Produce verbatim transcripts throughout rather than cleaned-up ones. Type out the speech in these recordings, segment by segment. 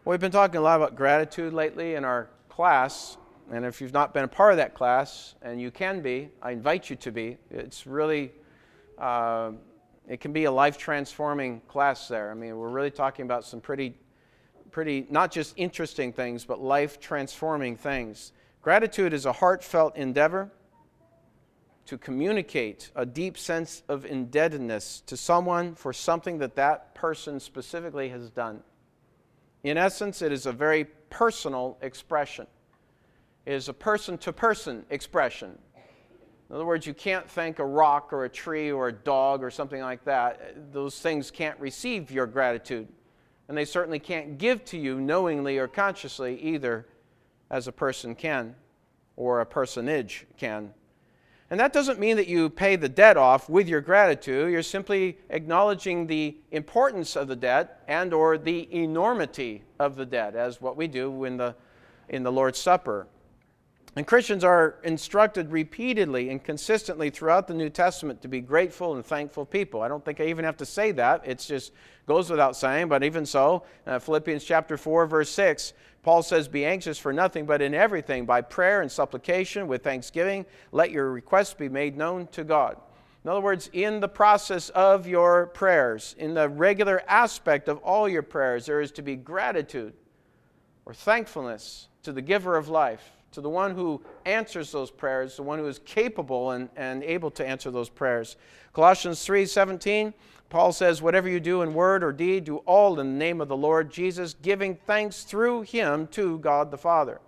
Well, we've been talking a lot about gratitude lately in our class, and if you've not been a part of that class, and you can be, I invite you to be. It's really, uh, it can be a life-transforming class there. I mean, we're really talking about some pretty, pretty, not just interesting things, but life-transforming things. Gratitude is a heartfelt endeavor to communicate a deep sense of indebtedness to someone for something that that person specifically has done. In essence, it is a very personal expression. It is a person-to-person expression. In other words, you can't thank a rock or a tree or a dog or something like that. Those things can't receive your gratitude. And they certainly can't give to you knowingly or consciously either, as a person can or a personage can. And that doesn't mean that you pay the debt off with your gratitude. You're simply acknowledging the importance of the debt and or the enormity of the debt, as what we do in the, in the Lord's Supper. And Christians are instructed repeatedly and consistently throughout the New Testament to be grateful and thankful people. I don't think I even have to say that. It just goes without saying, but even so, uh, Philippians chapter four, verse six, Paul says, "Be anxious for nothing, but in everything, by prayer and supplication, with thanksgiving, let your requests be made known to God." In other words, in the process of your prayers, in the regular aspect of all your prayers, there is to be gratitude or thankfulness to the giver of life, to the one who answers those prayers, the one who is capable and, and able to answer those prayers. Colossians three seventeen, Paul says, "Whatever you do in word or deed, do all in the name of the Lord Jesus, giving thanks through Him to God the Father."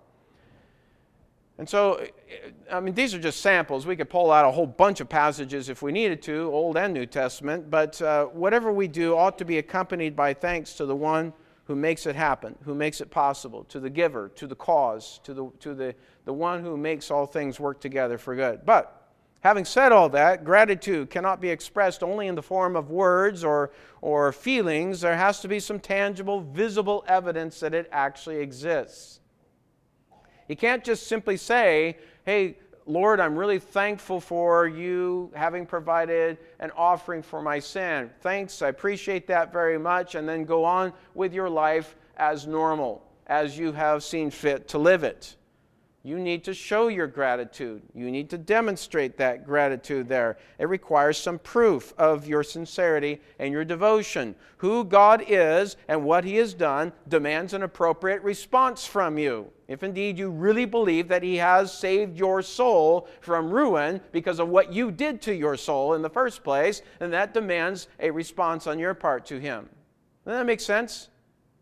And so, I mean, these are just samples. We could pull out a whole bunch of passages if we needed to, Old and New Testament, but uh, whatever we do ought to be accompanied by thanks to the one who makes it happen, who makes it possible, to the giver, to the cause, to the to the, the one who makes all things work together for good. But having said all that, gratitude cannot be expressed only in the form of words or, or feelings. There has to be some tangible, visible evidence that it actually exists. You can't just simply say, "Hey, Lord, I'm really thankful for you having provided an offering for my sin. Thanks, I appreciate that very much," and then go on with your life as normal, as you have seen fit to live it. You need to show your gratitude. You need to demonstrate that gratitude there. It requires some proof of your sincerity and your devotion. Who God is and what He has done demands an appropriate response from you. If indeed you really believe that He has saved your soul from ruin because of what you did to your soul in the first place, then that demands a response on your part to Him. Doesn't that make sense?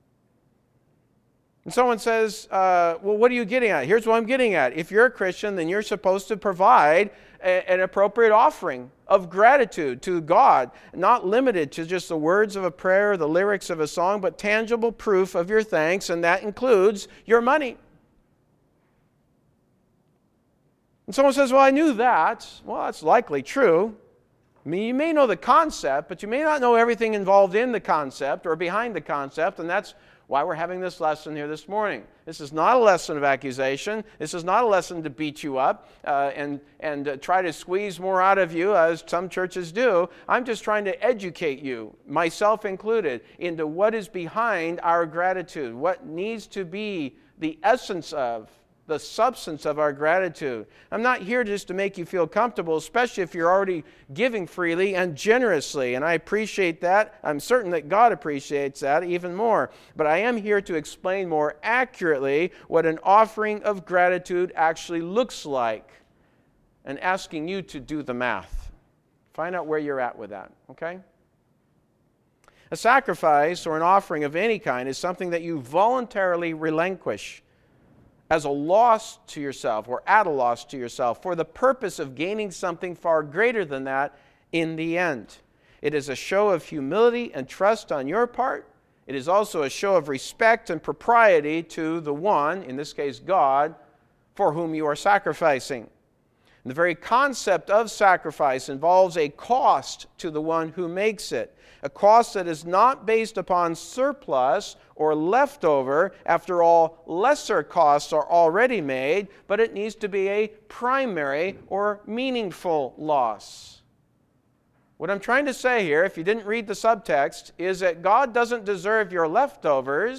And someone says, uh, well, what are you getting at? Here's what I'm getting at. If you're a Christian, then you're supposed to provide a, an appropriate offering of gratitude to God, not limited to just the words of a prayer or the lyrics of a song, but tangible proof of your thanks, and that includes your money. And someone says, well, I knew that. Well, that's likely true. I mean, you may know the concept, but you may not know everything involved in the concept or behind the concept, and that's why we're having this lesson here this morning. This is not a lesson of accusation. This is not a lesson to beat you up uh, and, and uh, try to squeeze more out of you, as some churches do. I'm just trying to educate you, myself included, into what is behind our gratitude, what needs to be the essence of, the substance of our gratitude. I'm not here just to make you feel comfortable, especially if you're already giving freely and generously, and I appreciate that. I'm certain that God appreciates that even more. But I am here to explain more accurately what an offering of gratitude actually looks like, and asking you to do the math. Find out where you're at with that, okay? A sacrifice or an offering of any kind is something that you voluntarily relinquish as a loss to yourself or at a loss to yourself for the purpose of gaining something far greater than that in the end. It is a show of humility and trust on your part. It is also a show of respect and propriety to the one, in this case God, for whom you are sacrificing. And the very concept of sacrifice involves a cost to the one who makes it. A cost that is not based upon surplus or leftover. After all, lesser costs are already made, but it needs to be a primary or meaningful loss. What I'm trying to say here, if you didn't read the subtext, is that God doesn't deserve your leftovers.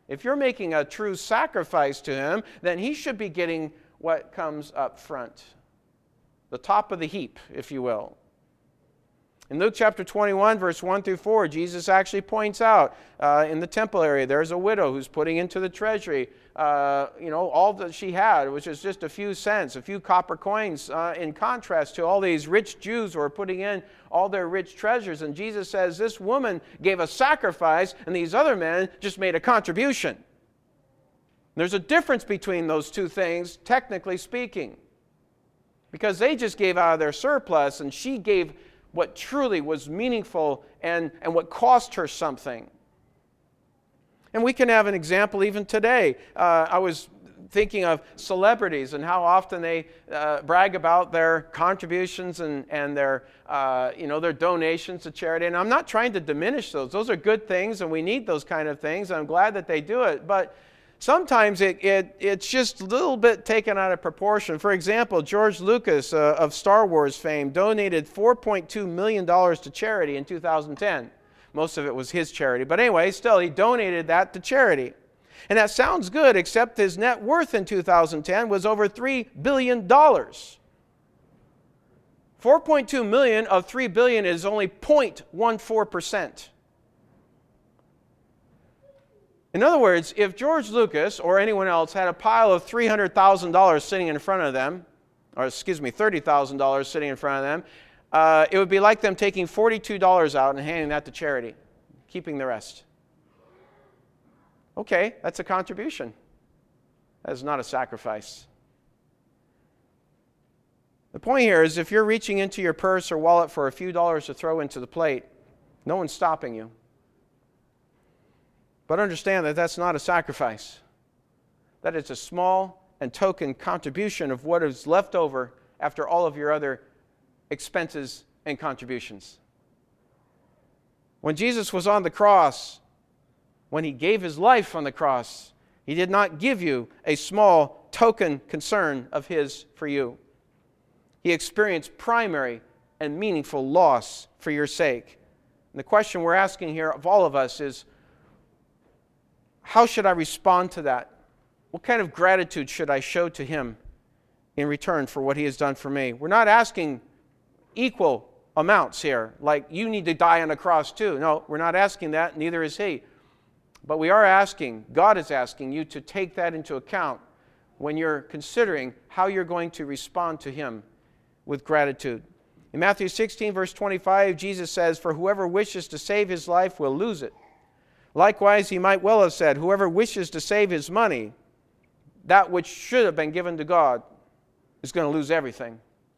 If you're making a true sacrifice to him, then he should be getting what comes up front. The top of the heap, if you will. In Luke chapter twenty-one, verse one through four, Jesus actually points out uh, in the temple area, there's a widow who's putting into the treasury, uh, you know, all that she had, which is just a few cents, a few copper coins, uh, in contrast to all these rich Jews who are putting in all their rich treasures. And Jesus says this woman gave a sacrifice, and these other men just made a contribution. There's a difference between those two things, technically speaking, because they just gave out of their surplus, and she gave what truly was meaningful and, and what cost her something. And we can have an example even today. Uh, I was thinking of celebrities and how often they uh, brag about their contributions and, and their, uh, you know, their donations to charity. And I'm not trying to diminish those. Those are good things, and we need those kind of things. I'm glad that they do it. But sometimes it, it it's just a little bit taken out of proportion. For example, George Lucas uh, of Star Wars fame donated four point two million dollars to charity in two thousand ten. Most of it was his charity. But anyway, still, he donated that to charity. And that sounds good, except his net worth in two thousand ten was over three billion dollars. four point two million dollars of three billion dollars is only zero point one four percent. In other words, if George Lucas or anyone else had a pile of three hundred thousand dollars sitting in front of them, or excuse me, thirty thousand dollars sitting in front of them, uh, it would be like them taking forty-two dollars out and handing that to charity, keeping the rest. Okay, that's a contribution. That is not a sacrifice. The point here is if you're reaching into your purse or wallet for a few dollars to throw into the plate, no one's stopping you. But understand that that's not a sacrifice. That it's a small and token contribution of what is left over after all of your other expenses and contributions. When Jesus was on the cross, when he gave his life on the cross, he did not give you a small token concern of his for you. He experienced primary and meaningful loss for your sake. And the question we're asking here of all of us is, how should I respond to that? What kind of gratitude should I show to him in return for what he has done for me? We're not asking equal amounts here, like you need to die on a cross too. No, we're not asking that, neither is he. But we are asking, God is asking you to take that into account when you're considering how you're going to respond to him with gratitude. In Matthew sixteen, verse twenty-five, Jesus says, "For whoever wishes to save his life will lose it. Likewise, he might well have said, whoever wishes to save his money, that which should have been given to God, is going to lose everything."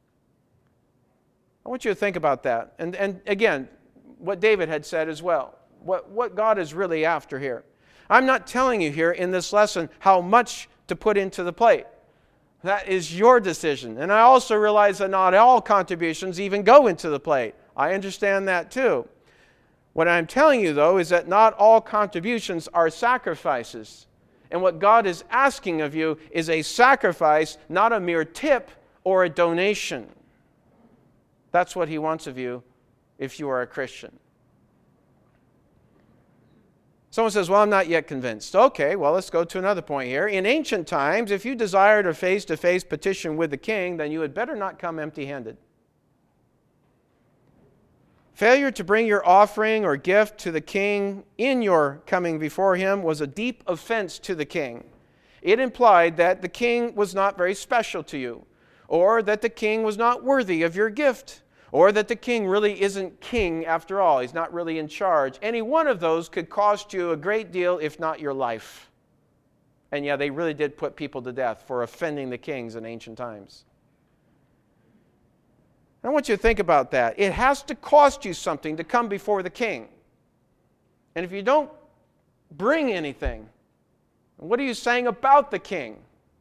I want you to think about that. And, and again, what David had said as well. What, what God is really after here. I'm not telling you here in this lesson how much to put into the plate. That is your decision. And I also realize that not all contributions even go into the plate. I understand that too. What I'm telling you, though, is that not all contributions are sacrifices. And what God is asking of you is a sacrifice, not a mere tip or a donation. That's what he wants of you if you are a Christian. Someone says, well, I'm not yet convinced. Okay, well, let's go to another point here. In ancient times, if you desired a face-to-face petition with the king, then you had better not come empty-handed. Failure to bring your offering or gift to the king in your coming before him was a deep offense to the king. It implied that the king was not very special to you, or that the king was not worthy of your gift, or that the king really isn't king after all. He's not really in charge. Any one of those could cost you a great deal, if not your life. And yeah, they really did put people to death for offending the kings in ancient times. I want you to think about that. It has to cost you something to come before the king. And if you don't bring anything, what are you saying about the king?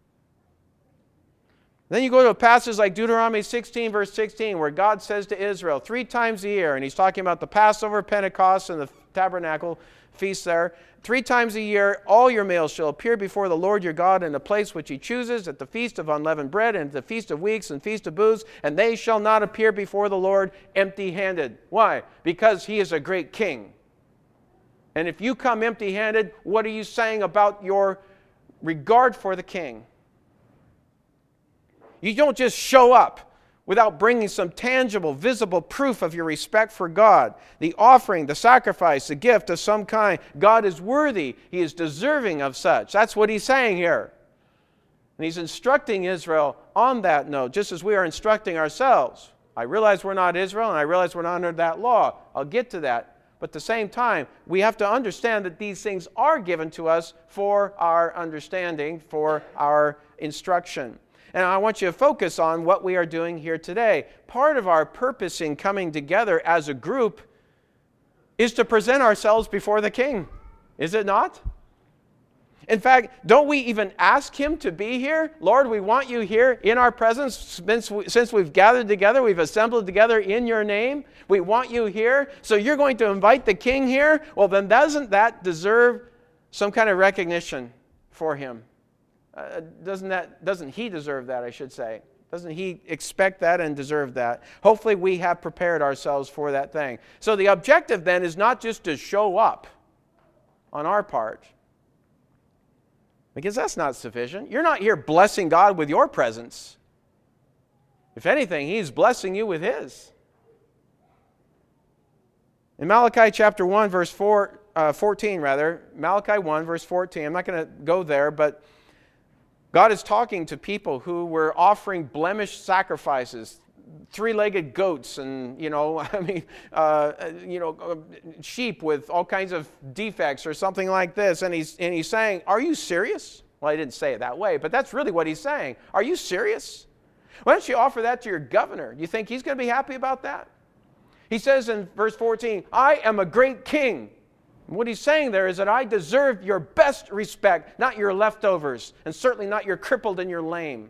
Then you go to a passage like Deuteronomy sixteen, verse sixteen, where God says to Israel three times a year, and he's talking about the Passover, Pentecost, and the tabernacle feast there. Three times a year, all your males shall appear before the Lord your God in the place which he chooses, at the feast of unleavened bread, and at the feast of weeks, and feast of booths, and they shall not appear before the Lord empty-handed. Why? Because he is a great king. And if you come empty-handed, what are you saying about your regard for the king? You don't just show up without bringing some tangible, visible proof of your respect for God. The offering, the sacrifice, the gift of some kind. God is worthy. He is deserving of such. That's what he's saying here. And he's instructing Israel on that note, just as we are instructing ourselves. I realize we're not Israel, and I realize we're not under that law. I'll get to that. But at the same time, we have to understand that these things are given to us for our understanding, for our instruction. And I want you to focus on what we are doing here today. Part of our purpose in coming together as a group is to present ourselves before the King. Is it not? In fact, don't we even ask him to be here? Lord, we want you here in our presence. Since, we, since we've gathered together, we've assembled together in your name. We want you here. So you're going to invite the King here? Well, then doesn't that deserve some kind of recognition for him? Uh, doesn't that, doesn't he deserve that, I should say? Doesn't he expect that and deserve that? Hopefully we have prepared ourselves for that thing. So the objective then is not just to show up on our part, because that's not sufficient. You're not here blessing God with your presence. If anything, he's blessing you with his. In Malachi chapter one, verse four, uh, fourteen, rather, Malachi one, verse fourteen, I'm not going to go there, but God is talking to people who were offering blemished sacrifices, three-legged goats, and you know, I mean, uh, you know, sheep with all kinds of defects or something like this. And he's and he's saying, "Are you serious?" Well, he didn't say it that way, but that's really what he's saying. Are you serious? Why don't you offer that to your governor? You think he's going to be happy about that? He says in verse fourteen, "I am a great king." What he's saying there is that I deserve your best respect, not your leftovers, and certainly not your crippled and your lame.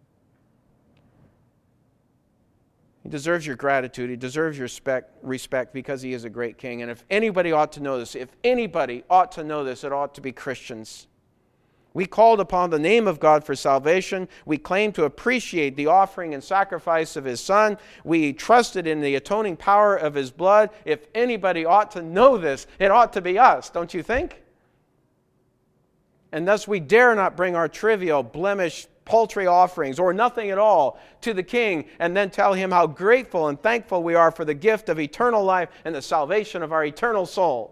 He deserves your gratitude. He deserves your respect, respect because he is a great king. And if anybody ought to know this, if anybody ought to know this, it ought to be Christians. We called upon the name of God for salvation. We claim to appreciate the offering and sacrifice of his Son. We trusted in the atoning power of his blood. If anybody ought to know this, it ought to be us, don't you think? And thus we dare not bring our trivial, blemished, paltry offerings or nothing at all to the King and then tell him how grateful and thankful we are for the gift of eternal life and the salvation of our eternal soul.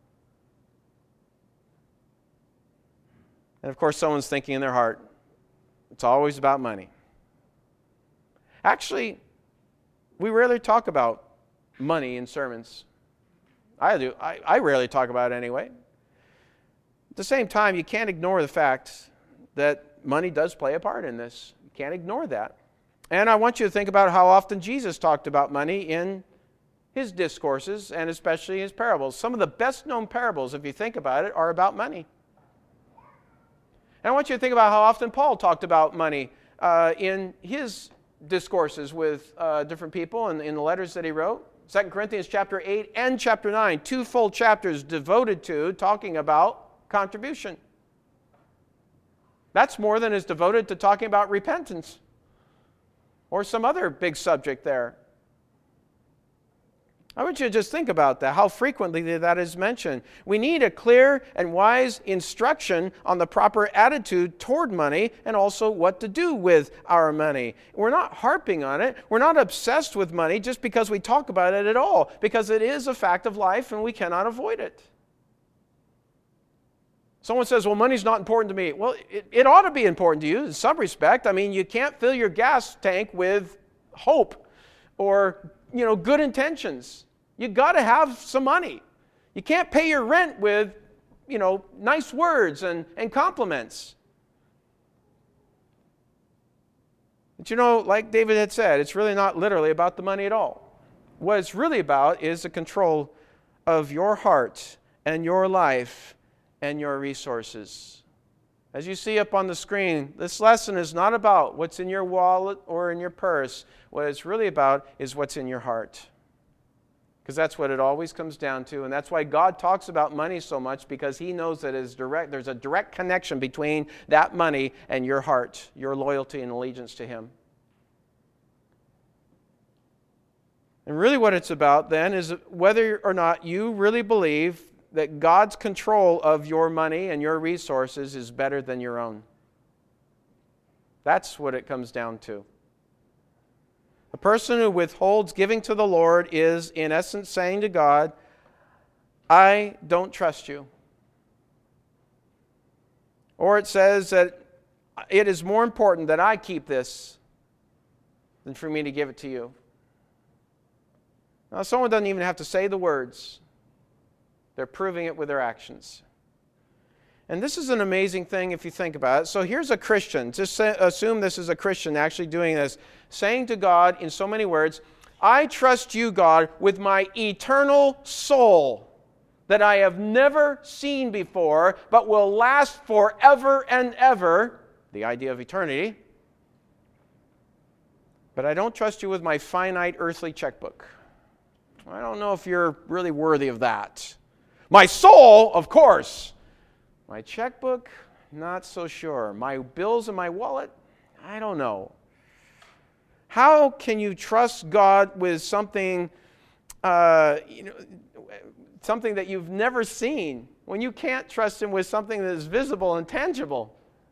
And of course, someone's thinking in their heart, it's always about money. Actually, we rarely talk about money in sermons. I do. I, I rarely talk about it anyway. At the same time, you can't ignore the fact that money does play a part in this. You can't ignore that. And I want you to think about how often Jesus talked about money in his discourses and especially his parables. Some of the best known parables, if you think about it, are about money. And I want you to think about how often Paul talked about money uh, in his discourses with uh, different people and in the letters that he wrote. Second Corinthians chapter eight and chapter nine, two full chapters devoted to talking about contribution. That's more than is devoted to talking about repentance or some other big subject there. I want you to just think about that, how frequently that is mentioned. We need a clear and wise instruction on the proper attitude toward money and also what to do with our money. We're not harping on it. We're not obsessed with money just because we talk about it at all, because it is a fact of life and we cannot avoid it. Someone says, well, money's not important to me. Well, it, it ought to be important to you in some respect. I mean, you can't fill your gas tank with hope or, you know, good intentions. You got to have some money. You can't pay your rent with, you know, nice words and, and compliments. But you know, like David had said, it's really not literally about the money at all. What it's really about is the control of your heart and your life and your resources. As you see up on the screen, this lesson is not about what's in your wallet or in your purse. What it's really about is what's in your heart. Because that's what it always comes down to. And that's why God talks about money so much, because he knows that it's direct, there's a direct connection between that money and your heart, your loyalty and allegiance to him. And really what it's about then is whether or not you really believe that God's control of your money and your resources is better than your own. That's what it comes down to. A person who withholds giving to the Lord is, in essence, saying to God, I don't trust you. Or it says that it is more important that I keep this than for me to give it to you. Now, someone doesn't even have to say the words. They're proving it with their actions. And this is an amazing thing if you think about it. So here's a Christian. Just say, assume this is a Christian actually doing this. Saying to God in so many words, I trust you, God, with my eternal soul that I have never seen before, but will last forever and ever. The idea of eternity. But I don't trust you with my finite earthly checkbook. I don't know if you're really worthy of that. My soul, of course. My checkbook, not so sure. My bills in my wallet, I don't know. How can you trust God with something, uh, you know, something that you've never seen when you can't trust Him with something that is visible and tangible?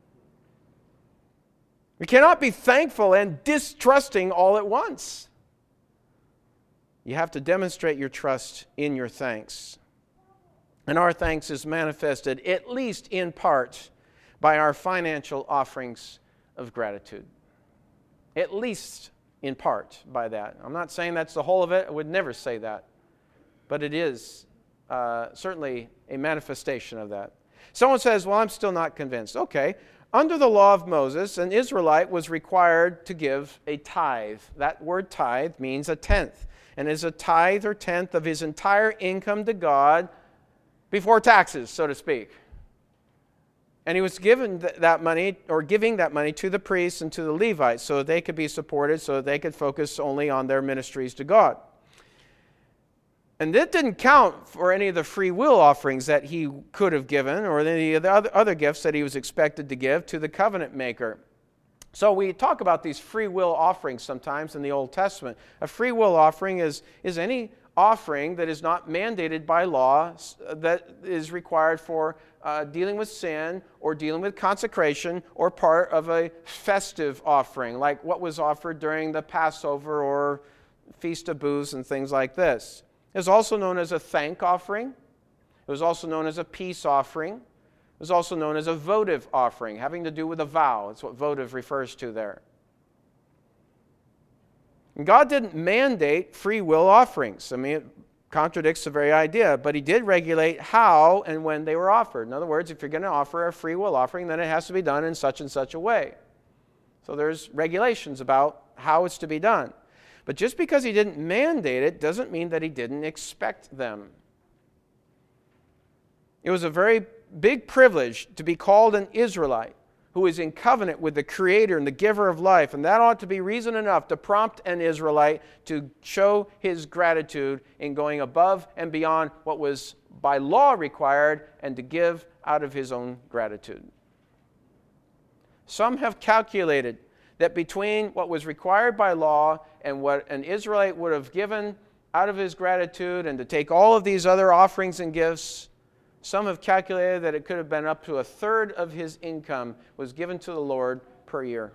We cannot be thankful and distrusting all at once. You have to demonstrate your trust in your thanks. And our thanks is manifested, at least in part, by our financial offerings of gratitude. At least in part by that. I'm not saying that's the whole of it. I would never say that. But it is uh, certainly a manifestation of that. Someone says, well, I'm still not convinced. Okay. Under the law of Moses, an Israelite was required to give a tithe. That word tithe means a tenth. And is a tithe or tenth of his entire income to God before taxes, so to speak. And he was given th- that money, or giving that money to the priests and to the Levites so that they could be supported, so that they could focus only on their ministries to God. And that didn't count for any of the free will offerings that he could have given, or any of the other, other gifts that he was expected to give to the covenant maker. So we talk about these free will offerings sometimes in the Old Testament. A free will offering is, is any offering that is not mandated by law, that is required for uh, dealing with sin or dealing with consecration, or part of a festive offering, like what was offered during the Passover or Feast of Booths and things like this. It was also known as a thank offering. It was also known as a peace offering. It was also known as a votive offering, having to do with a vow. That's what votive refers to there. And God didn't mandate free will offerings. I mean, it contradicts the very idea, but He did regulate how and when they were offered. In other words, if you're going to offer a free will offering, then it has to be done in such and such a way. So there's regulations about how it's to be done. But just because He didn't mandate it doesn't mean that He didn't expect them. It was a very big privilege to be called an Israelite who is in covenant with the Creator and the giver of life. And that ought to be reason enough to prompt an Israelite to show his gratitude in going above and beyond what was by law required, and to give out of his own gratitude. Some have calculated that between what was required by law and what an Israelite would have given out of his gratitude, and to take all of these other offerings and gifts, some have calculated that it could have been up to a third of his income was given to the Lord per year.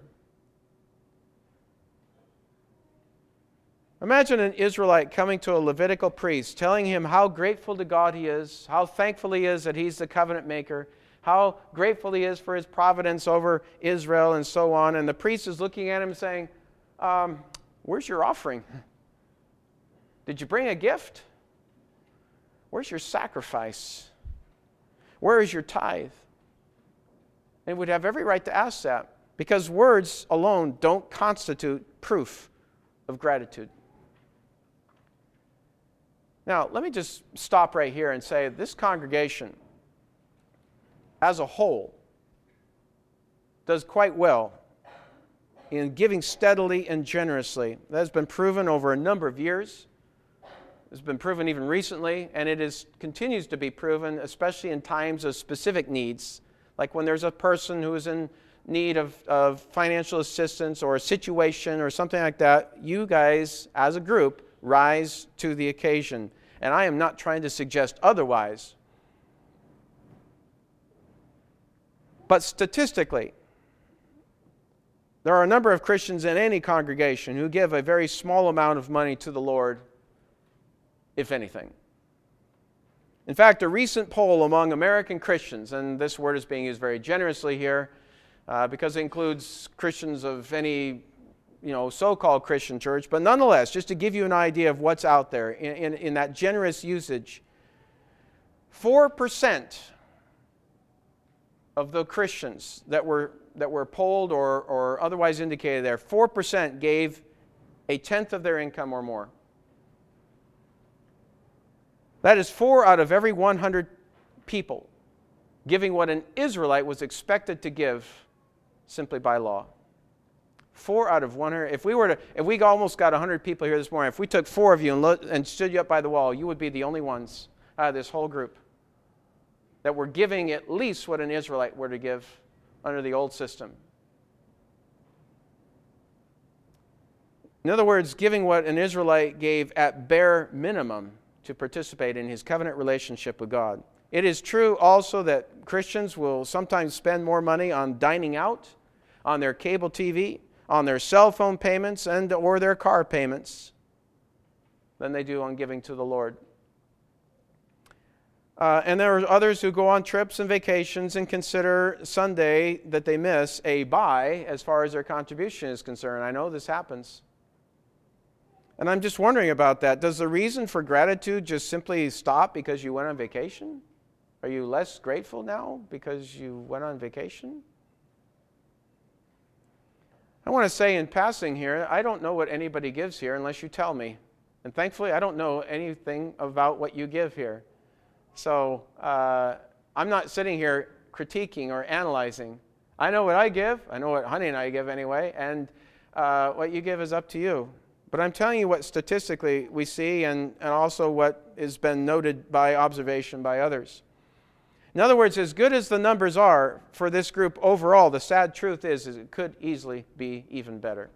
Imagine an Israelite coming to a Levitical priest, telling him how grateful to God he is, how thankful he is that He's the covenant maker, how grateful he is for His providence over Israel, and so on. And the priest is looking at him saying, um, where's your offering? Did you bring a gift? Where's your sacrifice? Where is your tithe? And would have every right to ask that, because words alone don't constitute proof of gratitude. Now, let me just stop right here and say this congregation as a whole does quite well in giving steadily and generously. That has been proven over a number of years. It's been proven even recently, and it is continues to be proven, especially in times of specific needs, like when there's a person who is in need of, of financial assistance or a situation or something like that. You guys, as a group, rise to the occasion. And I am not trying to suggest otherwise. But statistically, there are a number of Christians in any congregation who give a very small amount of money to the Lord, if anything. In fact, a recent poll among American Christians, and this word is being used very generously here uh, because it includes Christians of any you know, so-called Christian church, but nonetheless, just to give you an idea of what's out there in, in, in that generous usage, four percent of the Christians that were that were polled or, or otherwise indicated there, four percent gave a tenth of their income or more. That is four out of every one hundred people giving what an Israelite was expected to give simply by law. Four out of one hundred. If we were to, if we almost got one hundred people here this morning, if we took four of you and, lo- and stood you up by the wall, you would be the only ones out of this whole group that were giving at least what an Israelite were to give under the old system. In other words, giving what an Israelite gave at bare minimum to participate in his covenant relationship with God. It is true also that Christians will sometimes spend more money on dining out, on their cable T V, on their cell phone payments and or their car payments than they do on giving to the Lord. Uh, and there are others who go on trips and vacations and consider Sunday that they miss a buy as far as their contribution is concerned. I know this happens. And I'm just wondering about that. Does the reason for gratitude just simply stop because you went on vacation? Are you less grateful now because you went on vacation? I want to say in passing here, I don't know what anybody gives here unless you tell me. And thankfully, I don't know anything about what you give here. So uh, I'm not sitting here critiquing or analyzing. I know what I give. I know what Honey and I give anyway. And uh, what you give is up to you. But I'm telling you what statistically we see and, and also what has been noted by observation by others. In other words, as good as the numbers are for this group overall, the sad truth is, is it could easily be even better.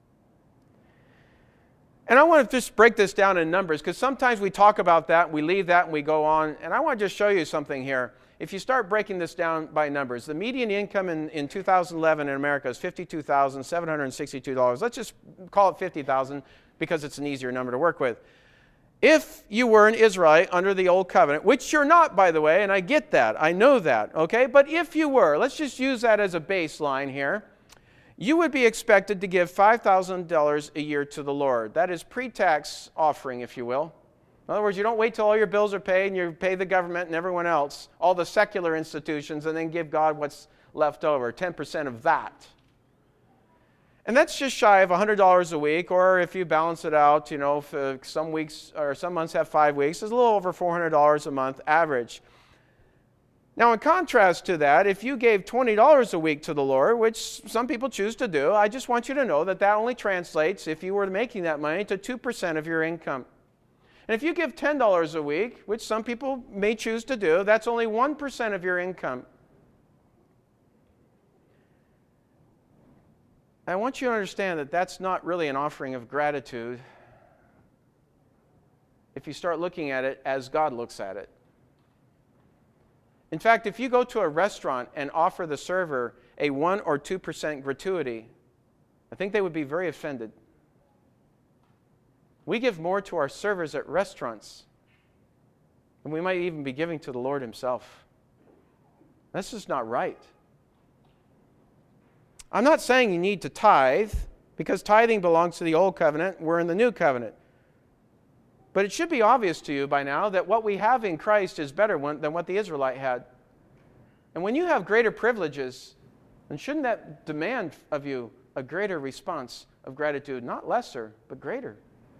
And I want to just break this down in numbers because sometimes we talk about that, we leave that, and we go on. And I want to just show you something here. If you start breaking this down by numbers, the median income in, in two thousand eleven in America is fifty-two thousand seven hundred sixty-two dollars. Let's just call it fifty thousand because it's an easier number to work with. If you were an Israelite under the Old Covenant, which you're not, by the way, and I get that, I know that, okay? But if you were, let's just use that as a baseline here, you would be expected to give five thousand dollars a year to the Lord. That is pre-tax offering, if you will. In other words, you don't wait till all your bills are paid and you pay the government and everyone else, all the secular institutions, and then give God what's left over, ten percent of that. And that's just shy of one hundred dollars a week, or if you balance it out, you know, if, uh, some weeks or some months have five weeks, it's a little over four hundred dollars a month average. Now, in contrast to that, if you gave twenty dollars a week to the Lord, which some people choose to do, I just want you to know that that only translates, if you were making that money, to two percent of your income. And if you give ten dollars a week, which some people may choose to do, that's only one percent of your income. I want you to understand that that's not really an offering of gratitude if you start looking at it as God looks at it. In fact, if you go to a restaurant and offer the server a one or two percent gratuity, I think they would be very offended. We give more to our servers at restaurants than we might even be giving to the Lord himself. That's just not right. I'm not saying you need to tithe, because tithing belongs to the Old Covenant. We're in the New Covenant. But it should be obvious to you by now that what we have in Christ is better than what the Israelite had. And when you have greater privileges, then shouldn't that demand of you a greater response of gratitude? Not lesser, but greater.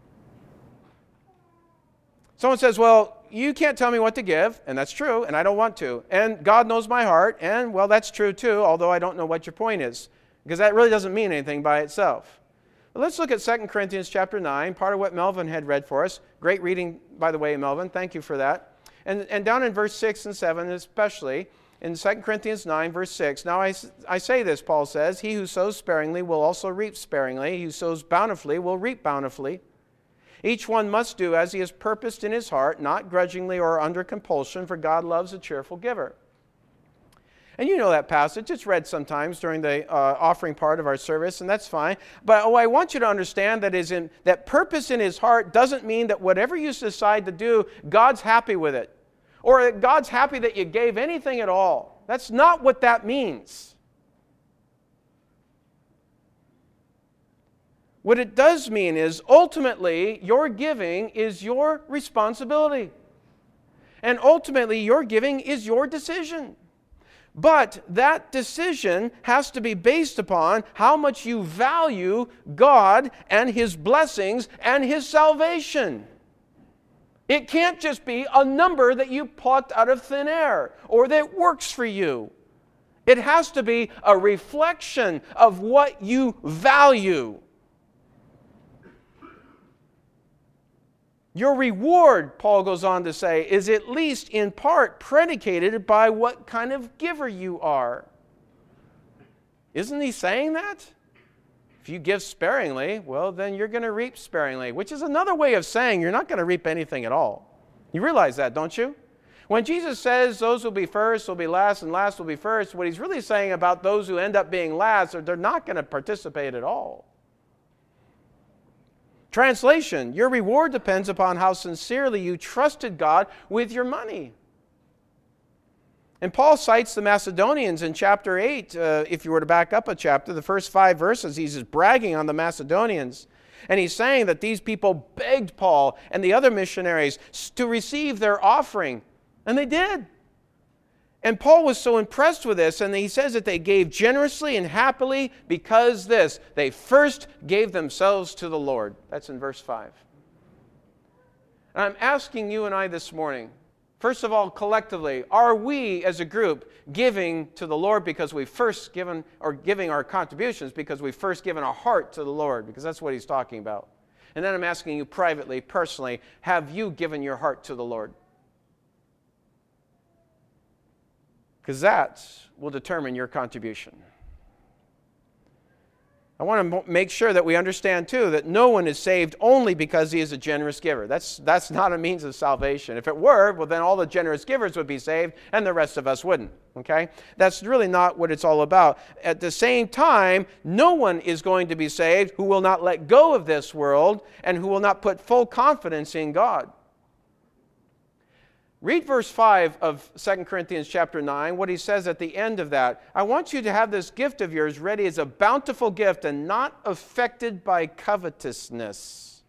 Someone says, well, you can't tell me what to give, and that's true, and I don't want to. And God knows my heart, and, well, that's true too, although I don't know what your point is, because that really doesn't mean anything by itself. But let's look at Second Corinthians chapter nine, part of what Melvin had read for us. Great reading, by the way, Melvin. Thank you for that. And, and down in verse six and seven especially, in Second Corinthians nine, verse six, now I, I say this, Paul says, he who sows sparingly will also reap sparingly. He who sows bountifully will reap bountifully. Each one must do as he has purposed in his heart, not grudgingly or under compulsion, for God loves a cheerful giver. And you know that passage. It's read sometimes during the uh, offering part of our service, and that's fine. But oh, I want you to understand that is in that purpose in his heart doesn't mean that whatever you decide to do, God's happy with it. Or that God's happy that you gave anything at all. That's not what that means. What it does mean is ultimately your giving is your responsibility. And ultimately your giving is your decision. But that decision has to be based upon how much you value God and His blessings and His salvation. It can't just be a number that you plucked out of thin air or that works for you. It has to be a reflection of what you value. Your reward, Paul goes on to say, is at least in part predicated by what kind of giver you are. Isn't he saying that? If you give sparingly, well, then you're going to reap sparingly, which is another way of saying you're not going to reap anything at all. You realize that, don't you? When Jesus says those will be first will be last and last will be first, what he's really saying about those who end up being last are they're not going to participate at all. Translation, your reward depends upon how sincerely you trusted God with your money. And Paul cites the Macedonians in chapter eight. Uh, if you were to back up a chapter, the first five verses, he's just bragging on the Macedonians. And he's saying that these people begged Paul and the other missionaries to receive their offering. And they did. And Paul was so impressed with this, and he says that they gave generously and happily because this, they first gave themselves to the Lord. That's in verse five. And I'm asking you and I this morning, first of all, collectively, are we as a group giving to the Lord because we've first given, or giving our contributions because we've first given our heart to the Lord? Because that's what he's talking about. And then I'm asking you privately, personally, have you given your heart to the Lord? Because that will determine your contribution. I want to make sure that we understand, too, that no one is saved only because he is a generous giver. That's, that's not a means of salvation. If it were, well, then all the generous givers would be saved and the rest of us wouldn't. Okay? That's really not what it's all about. At the same time, no one is going to be saved who will not let go of this world and who will not put full confidence in God. Read verse five of Second Corinthians chapter nine, what he says at the end of that. I want you to have this gift of yours ready as a bountiful gift and not affected by covetousness.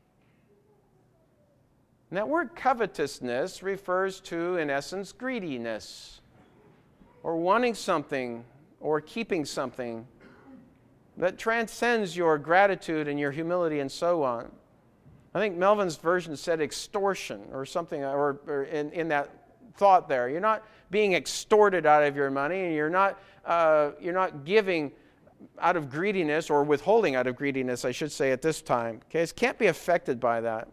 And that word covetousness refers to, in essence, greediness, or wanting something, or keeping something that transcends your gratitude and your humility and so on. I think Melvin's version said extortion or something, or, or in, in that thought there. You're not being extorted out of your money, and you're not uh, you're not giving out of greediness or withholding out of greediness, I should say, at this time. Okay, it can't be affected by that.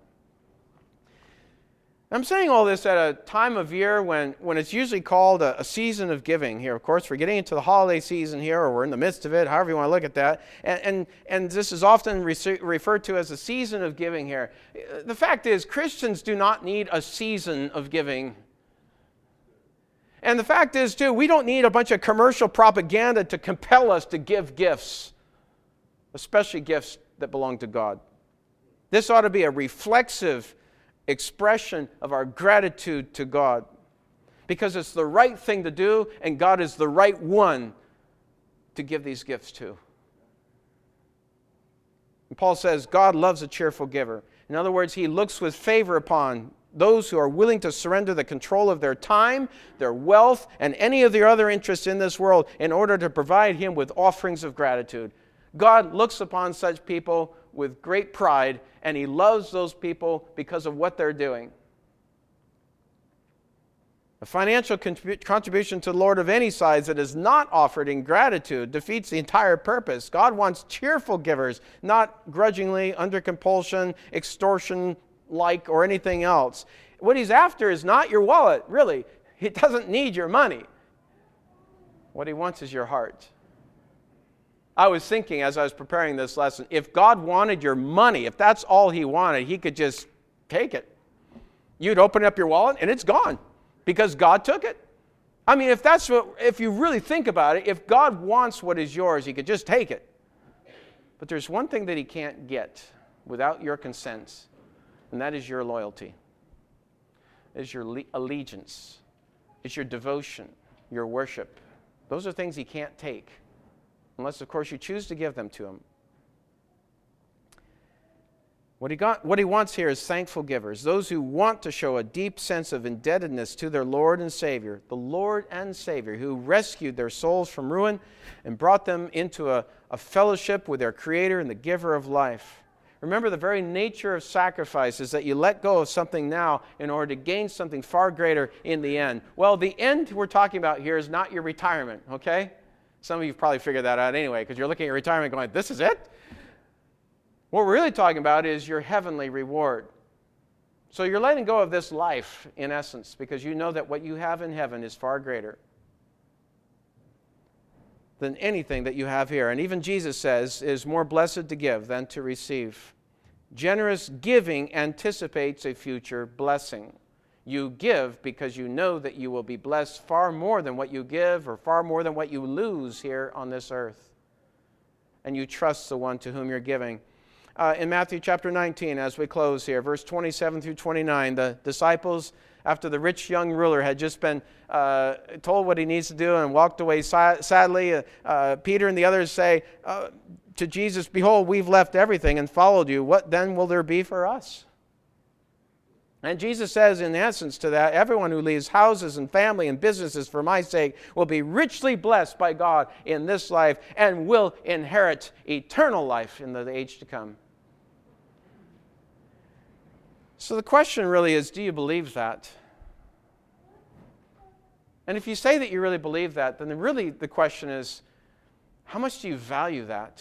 I'm saying all this at a time of year when, when it's usually called a, a season of giving here. Of course, we're getting into the holiday season here, or we're in the midst of it, however you want to look at that. And, and, and this is often re- referred to as a season of giving here. The fact is, Christians do not need a season of giving. And the fact is, too, we don't need a bunch of commercial propaganda to compel us to give gifts, especially gifts that belong to God. This ought to be a reflexive expression of our gratitude to God, because it's the right thing to do, and God is the right one to give these gifts to. And Paul says God loves a cheerful giver. In other words, he looks with favor upon those who are willing to surrender the control of their time, their wealth, and any of their other interests in this world in order to provide him with offerings of gratitude. God looks upon such people with great pride, and he loves those people because of what they're doing. A financial contrib- contribution to the Lord of any size that is not offered in gratitude defeats the entire purpose. God wants cheerful givers, not grudgingly, under compulsion, extortion-like, or anything else. What he's after is not your wallet, really. He doesn't need your money. What he wants is your heart. I was thinking as I was preparing this lesson, if God wanted your money, if that's all he wanted, he could just take it. You'd open up your wallet and it's gone because God took it. I mean, if that's what, if you really think about it, if God wants what is yours, He could just take it. But there's one thing that He can't get without your consent, and that is your loyalty. It is your le- allegiance. It's your devotion, your worship. Those are things He can't take, unless, of course, you choose to give them to Him. What he, got, what he wants here is thankful givers, those who want to show a deep sense of indebtedness to their Lord and Savior, the Lord and Savior, who rescued their souls from ruin and brought them into a, a fellowship with their Creator and the giver of life. Remember, the very nature of sacrifice is that you let go of something now in order to gain something far greater in the end. Well, the end we're talking about here is not your retirement, okay? Some of you probably figured that out anyway, because you're looking at your retirement going, this is it? What we're really talking about is your heavenly reward. So you're letting go of this life, in essence, because you know that what you have in heaven is far greater than anything that you have here. And even Jesus says, it is more blessed to give than to receive. Generous giving anticipates a future blessing. You give because you know that you will be blessed far more than what you give or far more than what you lose here on this earth. And you trust the one to whom you're giving. Uh, in Matthew chapter nineteen, as we close here, verse twenty-seven through twenty-nine, the disciples, after the rich young ruler had just been uh, told what he needs to do and walked away sadly, uh, uh, Peter and the others say uh, to Jesus, behold, we've left everything and followed you. What then will there be for us? And Jesus says in essence to that, everyone who leaves houses and family and businesses for my sake will be richly blessed by God in this life and will inherit eternal life in the age to come. So the question really is, do you believe that? And if you say that you really believe that, then really the question is, how much do you value that?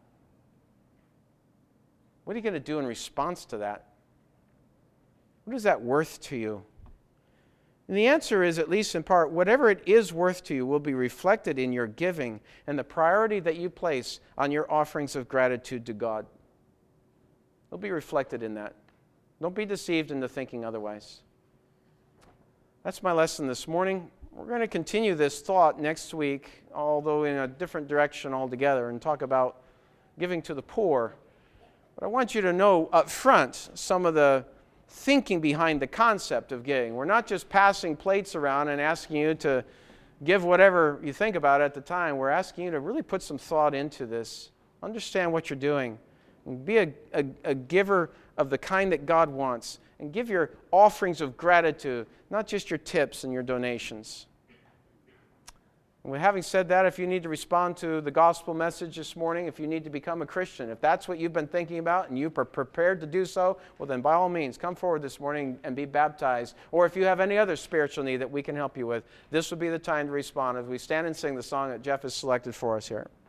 What are you going to do in response to that? What is that worth to you? And the answer is, at least in part, whatever it is worth to you will be reflected in your giving and the priority that you place on your offerings of gratitude to God. It'll be reflected in that. Don't be deceived into thinking otherwise. That's my lesson this morning. We're going to continue this thought next week, although in a different direction altogether, and talk about giving to the poor. But I want you to know up front some of the thinking behind the concept of giving. We're not just passing plates around and asking you to give whatever you think about at the time. We're asking you to really put some thought into this. Understand what you're doing. And be a, a, a giver of the kind that God wants. And give your offerings of gratitude, not just your tips and your donations. And with having said that, if you need to respond to the gospel message this morning, if you need to become a Christian, if that's what you've been thinking about and you're prepared to do so, well then by all means, come forward this morning and be baptized. Or if you have any other spiritual need that we can help you with, this would be the time to respond as we stand and sing the song that Jeff has selected for us here.